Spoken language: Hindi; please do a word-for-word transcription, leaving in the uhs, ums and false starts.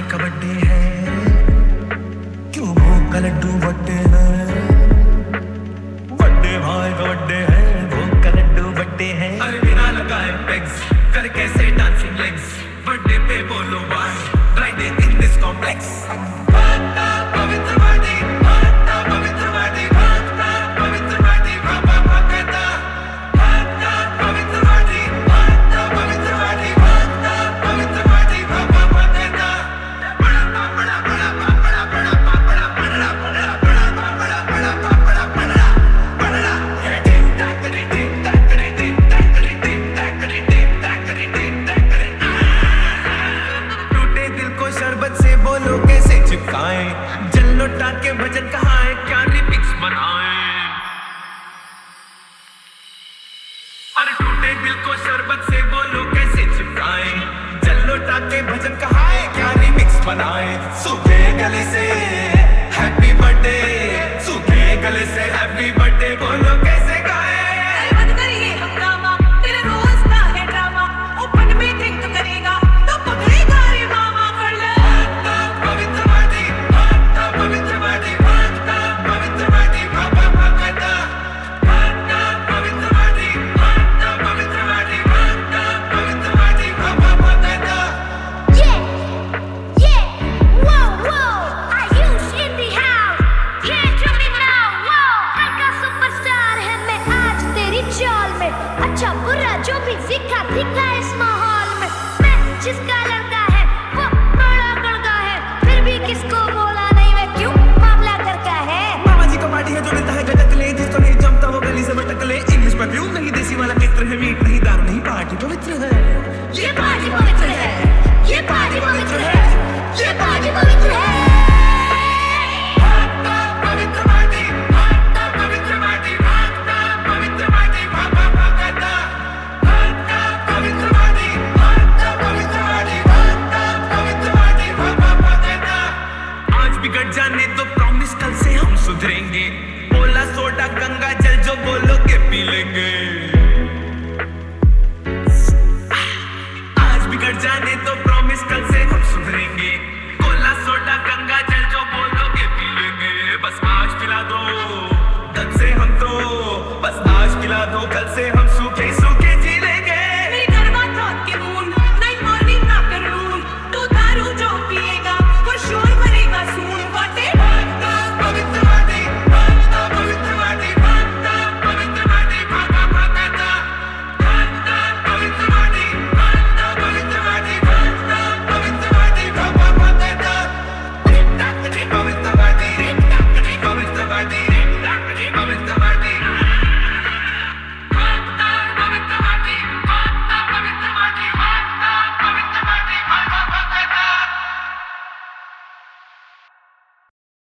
का बर्थडे है, क्यों भूख का लड्डू बर्थडे है, बर्थडे भाई का बर्थडे है, भूख का लड्डू बर्थडे है। अरे बिना लगाए पेग्स कर कैसे डांसिंग लेग्स, बर्थडे पे बोलो bye, Friday in this complex. पवित्र वादी, पवित्र वादी, पवित्र वादी, बाबा कहता, पवित्र वादी, पवित्र वादी, पवित्र वादी, बाबा कहता। बड़ा बड़ा बड़ा बड़ा बड़ा बड़ा बड़ा बड़ा बड़ा बड़ा बड़ा बड़ा बड़ा बड़ा टिक टैक टिक टैक टिक टैक टिक टैक टिक टैक टिक टैक। टूटे दिल को शरबत से बोलो कैसे चिपकाएं, जल लौटा के भजन कहाएं, क्या रिमिक्स बनाएं। अरे टूटे दिल को शरबत से बोलो कैसे चिपकाएं, जल लौटा के भजन कहाएं, क्या रिमिक्स बनाएं। सूखे गले से हैप्पी बर्थडे, सूखे गले से हैप्पी बर्थडे बोलो कैसे गाएं। बंद करिए हंगामा, तेरे रोज का है ड्रामा, ओपन में ड्रिंक करेगा तो पकड़ेगा रे मामा। कर ले पवित्र वादी, पवित्र वादी, पवित्र वादी, बाबा कहता, पवित्र वादी, पवित्र वादी, पवित्र वादी, बाबा कहता। Yeah, yeah, whoa, whoa, Ayush in the house, can't you me now, whoa, हल्का सुपरस्टार है मैं आज तेरी चाल में, अच्छा बुरा जो भी सीखा दिखा इस माहौल में, मैं जिसका लड़का है वो बड़ा गड़का है, फिर भी किसको बोला नहीं मैं क्यों मामला करता है। मामा जी का पार्टी है जो लेता है गटक ले, जिसको नहीं जमता वो गली से भटक ले। इंग्लिश परफ्यूम नहीं, देसी वाला कित्र है, मीट नहीं, दारू नहीं, पार्टी पवित्र है, ये पार्टी पवित्र है, ये पार्टी पवित्र है, ये पार्टी पवित्र है। पवित्र वादी, पवित्र वादी, पवित्र वादी, बाबा कहता, पवित्र वादी, पवित्र वादी, पवित्र वादी, बाबा कहता। आज बिगड़ जाने तो प्रॉमिस कल से हम सुधरेंगे, बोला सोडा गंगा जल जो बोलोगे पी लेंगे। आज बिगड़ जाने तो प्रॉमिस कल से हम सुधरेंगे, कोला सोडा गंगा जल जो बोलोगे पी लेंगे। बस आज पिला दो, कल से हम तो, बस आज पिला दो, कल से हम